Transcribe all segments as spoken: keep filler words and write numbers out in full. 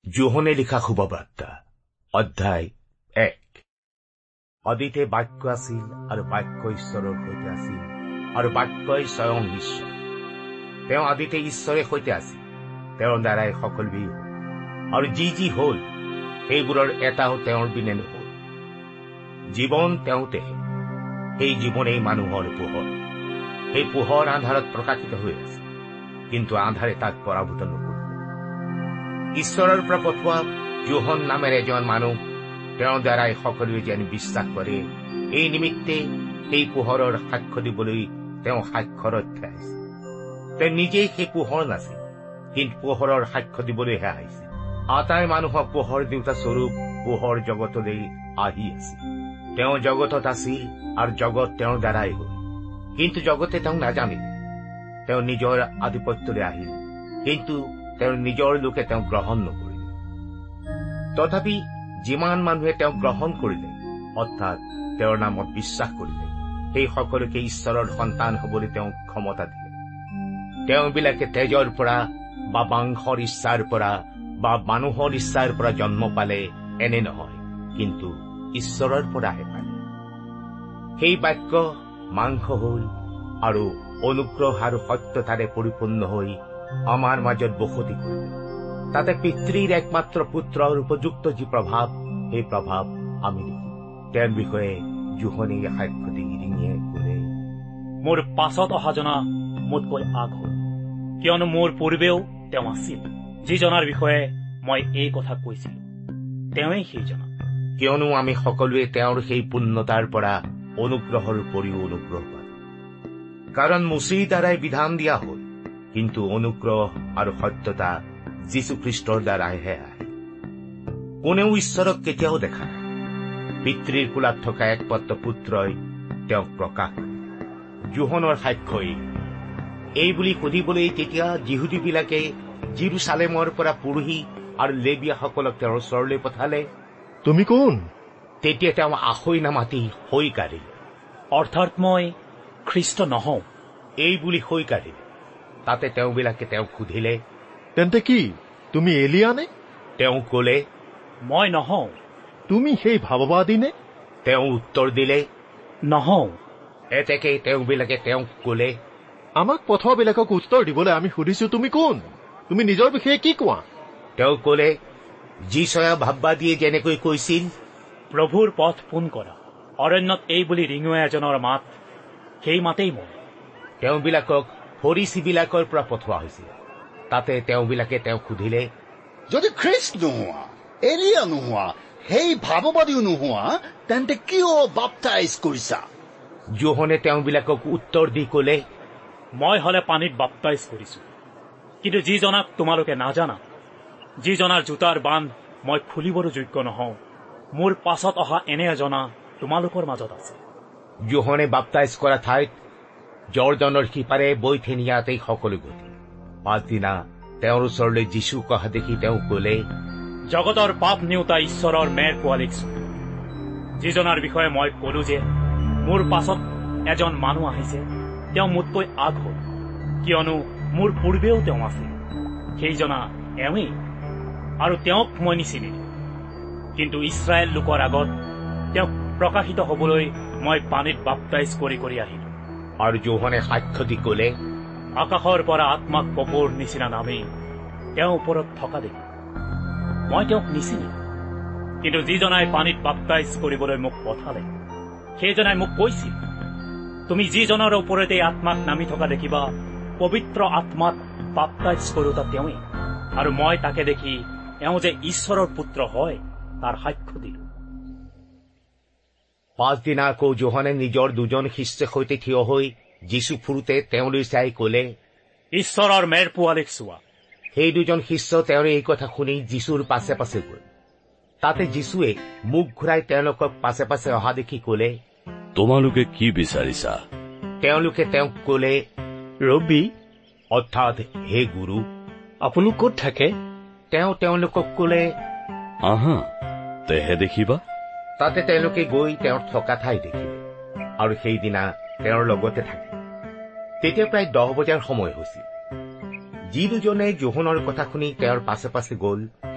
যোহনে লিখা শুভবাৰ্তা অধ্যায় এক। অদিতে বাক্য আছিল আৰু বাক্য ঈশ্বৰৰ সৈতে আছিল আৰু বাক্যই স্বয়ং ঈশ্বৰ। তেওঁ আদিতে ঈশ্বৰে সৈতে আছিল, তেওঁৰ দ্বাৰাই সকলোৱেই হল, আৰু যি যি হল সেইবোৰৰ এটাও তেওঁৰ বিনে নহল। জীৱন তেওঁতেহে, সেই জীৱনেই মানুহৰ পোহৰ। সেই পোহৰ আন্ধাৰত প্ৰকাশিত হৈ আছে, কিন্তু আন্ধাৰে তাক পৰাভূত নকৰিলে। ঈশ্বৰৰ পৰা পঠোৱা যোহন নামেৰে এজন মানুহ, তেওঁৰ দ্বাৰাই সকলোৱে যেন বিশ্বাস কৰে, এই নিমিত্তে সেই পোহৰৰ সাক্ষ্য দিবলৈ তেওঁ সাক্ষৰ ৰক্ষা আহিছে। তেওঁ নিজেই সেই পোহৰ নাছিল, কিন্তু পোহৰৰ সাক্ষ্য দিবলৈহে আহিছে। আটাই মানুহক পোহৰ দেউতা স্বৰূপ পোহৰ জগতলৈ আহি আছে। তেওঁ জগতত আছিল আৰু জগত তেওঁৰ দ্বাৰাই হল, কিন্তু জগতে তেওঁক নাজানিলে। তেওঁ নিজৰ আধিপত্যলৈ আহিল, কিন্তু তেওঁৰ নিজৰ লোকে তেওঁক গ্ৰহণ নকৰিলে। তথাপি যিমান মানুহে তেওঁক গ্ৰহণ কৰিলে, অৰ্থাৎ তেওঁৰ নামত বিশ্বাস কৰিলে, সেই সকলোকে ঈশ্বৰৰ সন্তান হবলৈ তেওঁক ক্ষমতা দিলে। তেওঁবিলাকে তেজৰ পৰা বা মাংসৰ ইচ্ছাৰ পৰা বা মানুহৰ ইচ্ছাৰ পৰা জন্ম পালে এনে নহয়, কিন্তু ঈশ্বৰৰ পৰাহে পালে। সেই বাক্য মাংস হল আৰু অনুগ্ৰহ আৰু সত্যতাৰে পৰিপূৰ্ণ হৈ আমাৰ মাজত বসতি কৰিলে। তাতে পিতৃৰ একমাত্ৰ পুত্ৰৰ উপযুক্ত যি প্ৰভাৱ, সেই প্ৰভাৱ আমি দেখি। তেওঁৰ বিষয়ে যোহনে সাক্ষ্য দি ৰিঙিয়ে কলে, মোৰ পাছত অহা জনা মোতকৈ আগ হল, কিয়নো মোৰ পূৰ্বেও তেওঁ আছিল, যিজনাৰ বিষয়ে মই এই কথা কৈছিলো। তেওঁৱেই সেই জনা, কিয়নো আমি সকলোৱে তেওঁৰ সেই পূৰ্ণতাৰ পৰা অনুগ্ৰহৰ উপৰিও অনুগ্ৰহ পালো। কাৰণ মুচিৰ দ্বাৰাই বিধান দিয়া হল, কিন্তু অনুগ্ৰহ আৰু সত্যতা যীশুখ্ৰীষ্টৰ দ্বাৰাইহে আহে। কোনেও ঈশ্বৰক কেতিয়াও দেখা নাই। পিতৃৰ কোলাত থকা একমাত্ৰ পুত্ৰই তেওঁক প্ৰকাশ কৰে। যোহনৰ সাক্ষ্যই এই বুলি সুধিবলৈ তেতিয়া যিহুদীবিলাকে জেৰুচালেমৰ পৰা পুৰোহিত আৰু লেবীয়াসকলক তেওঁৰ ওচৰলৈ পঠালে, তুমি কোন? তেতিয়া তেওঁ আখৈ নামাতি হৈ কাঢ়িল, অৰ্থাৎ মই খ্ৰীষ্ট নহওঁ এই বুলি হৈ কাঢ়িল। তাতে তেওঁবিলাকে তেওঁক সুধিলে, তেন্তে কি তুমি এলিয়া নে? তেওঁ কলে, মই নহওঁ। তুমি সেই ভাৱবাদী নে? তেওঁ উত্তৰ দিলে, নহওঁ। এতেকে তেওঁবিলাকে তেওঁক কলে, আমাক পঠোৱাবিলাকক উত্তৰ দিবলৈ আমি সুধিছো, তুমি কোন? তুমি নিজৰ বিষয়ে কি কোৱা? তেওঁ কলে, যিচয়া ভাৱবাদীয়ে যেনেকৈ কৈছিল, প্ৰভুৰ পথ পোন কৰা, অৰণ্যত এই বুলি ৰিঙুৱা এজনৰ মাত, সেই মাতেই মই। তেওঁবিলাকক ফৰিচীবিলাকৰ পৰা পঠোৱা হৈছিল। তাতে তেওঁবিলাকে তেওঁক সুধিলে, যদি খ্ৰীষ্ট নোহোৱা, এলিয়া নোহোৱা, সেই ভাৱবাদীও নোহোৱা, তেন্তে কিয় বাপ্তাইজ কৰিছা? যোহনে তেওঁবিলাকক উত্তৰ দি কলে, মই হলে পানীত বাপ্তাইজ কৰিছো, কিন্তু যিজনাক তোমালোকে নাজানা, যিজনাৰ জোতাৰ বান্ধ মই খুলিবলৈ যোগ্য নহওঁ, মোৰ পাছত অহা এনে এজনা তোমালোকৰ মাজত আছে। যোহনে বাপ্তাইজ কৰা ঠাইত জৰ্দানৰ সিপাৰে বৈথেনিয়াতেই সকলো গতি। পাছদিনা তেওঁৰ ওচৰলৈ যীচুক অহা দেখি তেওঁ কলে, জগতৰ পাপ নিওতা ঈশ্বৰৰ মেৰ পোৱালীক চোৱা, যিজনাৰ বিষয়ে মই কলো যে মোৰ পাছত এজন মানুহ আহিছে, তেওঁ মোতকৈ আগ হল, কিয়নো মোৰ পূৰ্বেও তেওঁ আছিল। সেইজনা এওঁৱেই, আৰু তেওঁক মই নিচিনিলো, কিন্তু ইছৰাইল লোকৰ আগত তেওঁক প্ৰকাশিত হবলৈ মই পানীত বাপ্তাইজ কৰি কৰি আহিলো। আৰু যোহনে সাক্ষ্য দি কলে, আকাশৰ পৰা আত্মাক কপোৰ নিচিনা নামি তেওঁ ওপৰত থকা দেখি মই তেওঁক নিচিনিলো, কিন্তু যিজনাই পানীত বাপ্তাইজ কৰিবলৈ মোক পঠালে, সেইজনাই মোক কৈছিল, তুমি যিজনৰ ওপৰতে আত্মাক নামি থকা দেখিবা, পবিত্ৰ আত্মাত বাপ্তাইজ কৰোতা তেওঁৱেই, আৰু মই তাকে দেখি এওঁ যে ঈশ্বৰৰ পুত্ৰ হয় তাৰ সাক্ষ্য দিলো। পাছদিনা আকৌ যোহনে নিজৰ দুজন শিষ্যৰ সৈতে থিয় হৈ যীচু ফুৰোতে তেওঁলৈ চাই কলে, ঈশ্বৰৰ মেৰ পোৱালীক চোৱা। সেই দুজন শিষ্য তেওঁৰ এই কথা শুনি যীচুৰ পাছে পাছে গল। তাতে যীচুৱে মুখ ঘূৰাই তেওঁলোকক পাছে পাছে অহা দেখি কলে, তোমালোকে কি বিচাৰিছা? তেওঁলোকে তেওঁক কলে, ৰবি, অৰ্থাৎ হে গুৰু, আপুনি ক'ত থাকে? তেওঁ তেওঁলোকক কলে, আহা তেহে দেখিবা। তাতে তেওঁলোকে গৈ তেওঁৰ থকা ঠাই দেখিলে, আৰু সেইদিনা তেওঁৰ লগতে থাকিল। তেতিয়া প্ৰায় দহ বজাৰ সময় হৈছিল। যি দুজনে যোহনৰ কথা শুনি তেওঁৰ পাছে পাছে গল,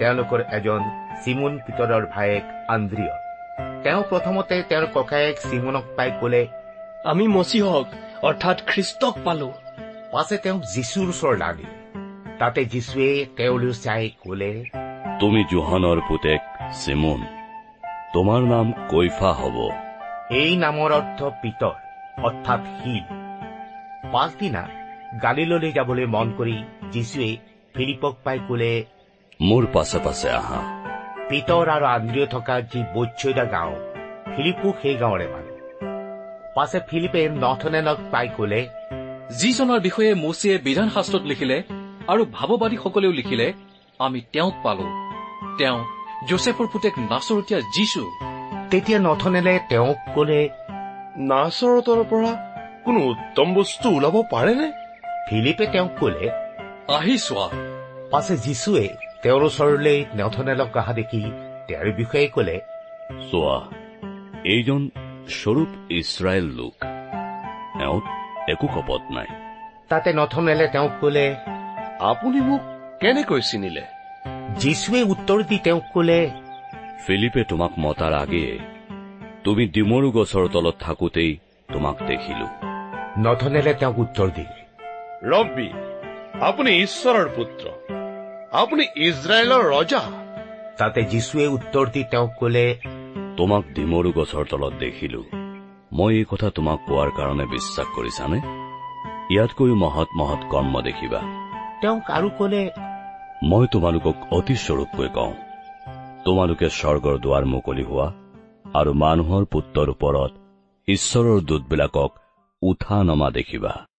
তেওঁলোকৰ এজন চিমোন পিতৰৰ ভায়েক আন্দ্ৰিয়। তেওঁ প্ৰথমতে তেওঁৰ ককায়েক চিমোনক পাই কলে, আমি মচিহক অৰ্থাৎ খ্ৰীষ্টক পালো। পাছে তেওঁক যীশুৰ ওচৰলৈ আনিলে। তাতে যীশুৱে তেওঁলৈ চাই কলে, তুমি জোহানৰ পুতেক চিমোন, তোমাৰ নাম কৈফা হব। এই নামৰ অৰ্থ পিতৰ অৰ্থাৎ শিল। পাছদিনা গালিললৈ যাবলৈ মন কৰি যীশুৱে ফিলিপক পাই কলে, মোৰ পাছে পাছে আহা। পিতৰ আৰু আন্দ্ৰিয় থকা যি বৈচ্ছৈদা গাঁও, ফিলিপো সেই গাঁৱৰে মানুহ। পাছে ফিলিপে নথনেলক পাই কলে, যিজনৰ বিষয়ে মোচেয়ে বিধান শাস্ত্ৰত লিখিলে আৰু ভাৱবাদীসকলেও লিখিলে, আমি তেওঁক পালো। তেওঁ যোছেফৰ পুতেক নাচৰতীয়া যীশু। তেতিয়া নথনেলে তেওঁক কলে, নাচৰতৰ পৰা কোনো উত্তম বস্তু ওলাব পাৰেনে? ফিলিপে তেওঁক কলে, আহি চোৱা। পাছে যীশুৱে তেওঁৰ ওচৰলৈ নথনেলক অহা দেখি তেওঁৰ বিষয়ে কলে, চোৱা, এইজন স্বৰূপ ইছৰাইল লোক, এওঁত একো কপট নাই। তাতে নথনেলে তেওঁক কলে, আপুনি মোক কেনেকৈ চিনিলে? যীশুৱে উত্তৰ দি তেওঁক কলে, ফিলিপে তোমাক মতাৰ আগেয়ে তুমি ডিমৰু গছৰ তলত থাকোতেই তোমাক দেখিলো। নথনেলে তেওঁক উত্তৰ দিলে, ৰব্বী, আপুনি ঈশ্বৰৰ পুত্ৰ, আপুনি ইজৰাইলৰ ৰজা। তাতে যীশুৱে উত্তৰ দি তেওঁক কলে, তোমাক ডিমৰু গছৰ তলত দেখিলো। মই এই কথা তোমাক কোৱাৰ কাৰণে বিশ্বাস কৰিছানে? ইয়াতকৈও মহৎ মহৎ কৰ্ম দেখিবা। তেওঁক আৰু কলে, মই তোমালোকক অতি স্বৰূপকৈ কওঁ, তোমালোকে স্বৰ্গৰ দুৱাৰ মুকলি হোৱা আৰু মানুহৰ পুত্ৰৰ ওপৰত ঈশ্বৰৰ দূতবিলাকক উঠা নমা দেখিবা।